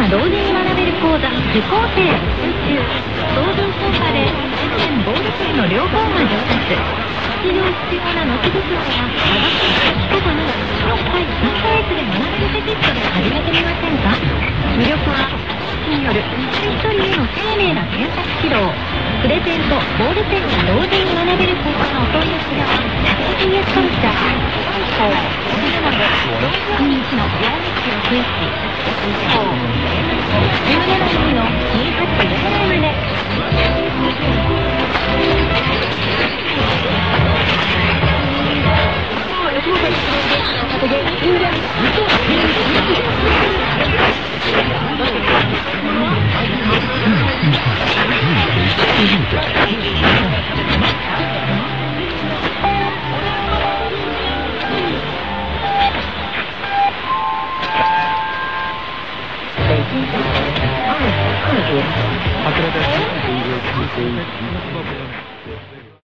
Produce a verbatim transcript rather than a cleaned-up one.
が同時に学べる講座受講生募集中。同時効果でペンボールペンの両方が上達。必要必要なノートブックや科学書き方などいっかいさんかげつで学べるテキストで始めてみませんか。魅力はによる一人一人への丁寧な検索指導。筆ペンとボールペンが同時に学べる講座のお問い合わせは エスビーエス カルチャー本校にじゅういちのよんいちろくいちじゅうななにのにはちゼロゼロまで。 桜田